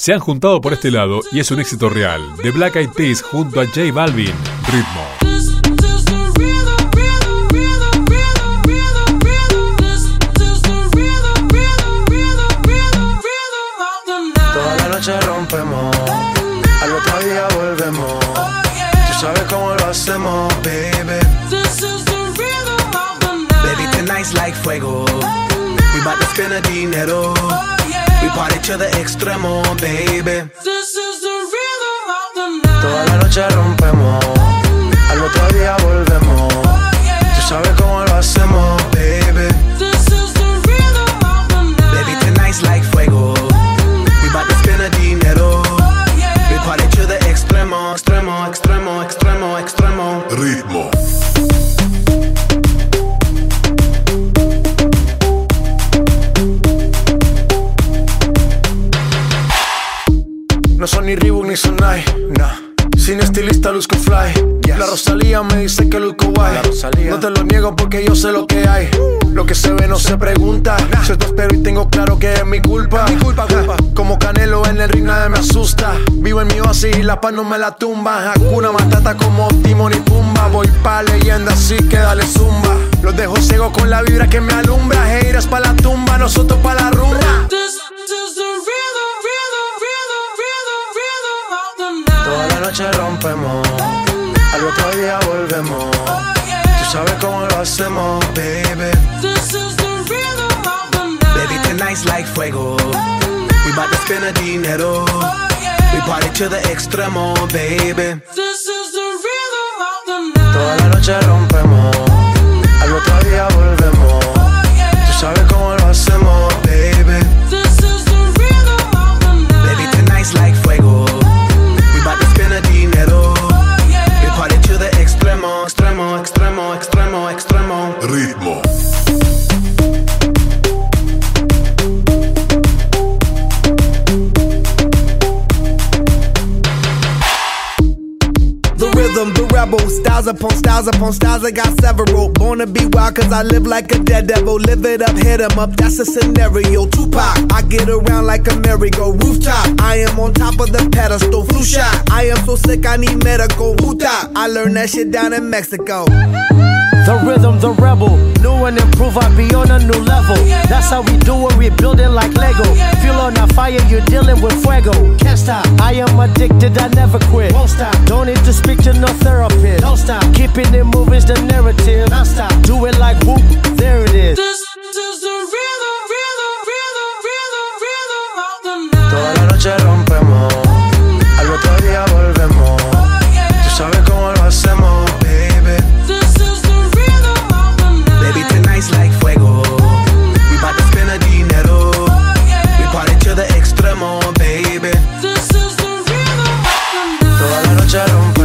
se han juntado por este lado y es un éxito real. The Black Eyed Peas junto a J Balvin, Ritmo. Toda la noche rompemos, al otro día volvemos. Tú sabes cómo lo hacemos, baby. Baby, tonight's like fuego. We bout to spend the dinero. We party to the extremo, baby. Toda la noche rompemos, al otro día volvemos. Tú sabes cómo lo hacemos, baby. Baby, tonight's like fuego. We bout to spend the dinero. We party to the extremo, extremo, extremo, extremo, extremo. Ritmo. No son ni Reebok ni Sonai, nah. Sin estilista luzco fly, yes. La Rosalía me dice que luzco guay. No te lo niego porque yo sé lo que hay. Lo que se ve no se pregunta, nah. Yo te espero y tengo claro que es mi culpa. Culpa. Como Canelo en el ring nadie me asusta. Vivo en mi oasis y la paz no me la tumba. Hakuna Matata como Timon y Pumba. Voy pa' leyenda así que dale zumba. Los dejo ciego con la vibra que me alumbra. Haters pa' la tumba, nosotros pa' la rumba. Toda la noche rompemos, al otro día volvemos. Tú sabes cómo lo hacemos, baby. Baby, tonight's like fuego. We bout to spend the dinero. We party to the extremo, baby. Toda la noche rompemos, al otro día volvemos. Tú sabes cómo lo hacemos, baby. Baby, tonight's like fuego. Bout to spend the dinero. We party to the extremo, extremo, extremo, extremo, extremo. Ritmo. The rhythm, the rebel, styles upon styles upon styles, I got several. Born to be wild cause I live like a dead devil. Live it up, hit 'em up, that's a scenario. Tupac, I get around like a merry-go. Rooftop, I am on top of the pedestal. Flu shot, I am so sick I need medical. Puta, I learned that shit down in Mexico. The rhythm, the rebel, new and improve, I be on a new level. That's how we do it, we building like Lego. Feel on a fire, you're dealing with fuego. Can't stop, I am addicted, I never quit. Won't stop, don't need to speak to no therapist. Don't stop, keeping it moving's the narrative. Don't stop, do it like whoop, there it is. This is the rhythm, rhythm, rhythm, rhythm, rhythm of the night. Toda la noche rompemos, al otro día volvemos. Tú sabes cómo lo hacemos, baby. Baby, tonight's like fuego. We bout to spend the dinero. We party to the extremo, baby. Toda la noche rompemos.